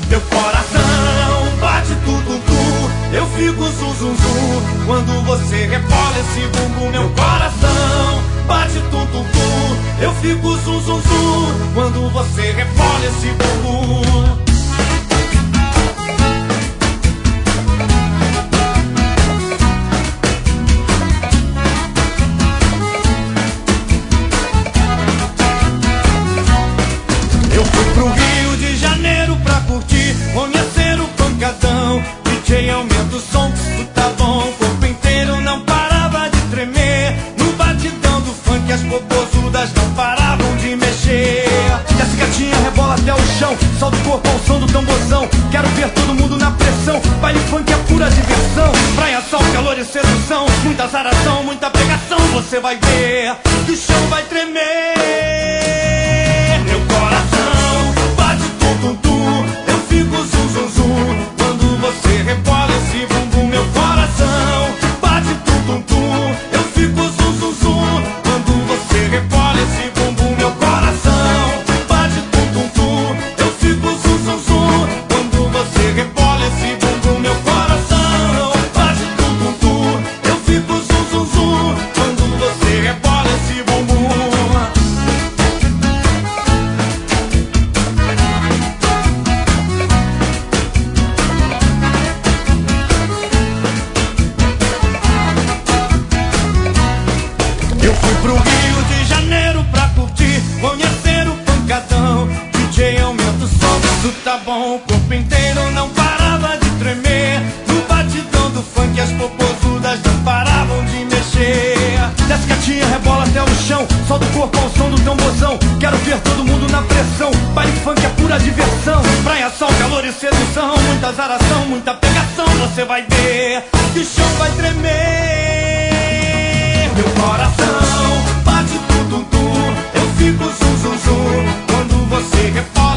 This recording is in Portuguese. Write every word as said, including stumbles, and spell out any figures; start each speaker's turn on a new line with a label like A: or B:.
A: Meu coração bate tudo, tu. Eu fico zum, zum, zum quando você rebola esse bumbum. Meu coração bate tudo, tu. Eu fico zum, zum, zum quando você rebola esse bumbum. Eu fui pro Rio de Janeiro pra curtir, conhecer o pancadão. D J aumenta o som, tudo tá bom, o corpo inteiro não parava de tremer. No batidão do funk as popozudas não paravam de mexer. Desce gatinha, rebola até o chão, solta o corpo ao som do tamborzão. Quero ver todo mundo na pressão, baile funk é pura diversão. Praia, sol, calor e sedução, muita zaração, muita pegação. Você vai ver que o chão vai tremer. Meu coração bate tum, tum, tum. Eu fico zum, zum, zum quando você rebola esse bumbum. Meu coração bate tum, tum, tum. Eu fico zum, zum, zum quando você rebola esse bumbum. Meu coração bate tum, tum, tum. Eu fico zum, zum, zum quando você rebola esse bumbum. Meu coração bate tum, tum, tum. Eu fico zum, zum, zum quando você rebola esse bumbum. Eu fui pro Rio de Janeiro pra curtir, conhecer o pancadão. D J aumenta o som, tudo tá bom, o corpo inteiro não parava de tremer. No batidão do funk as popozudas não paravam de mexer. Desce gatinha, rebola até o chão, solta o corpo ao som do tamborzão. Quero ver todo mundo na pressão, baile funk é pura diversão. Praia, sol, calor e sedução, muita zaração, muita pegação. Você vai ver que o chão vai tremer. Meu coração bate tum, tum, tum. Eu fico zum, zum, zum quando você rebola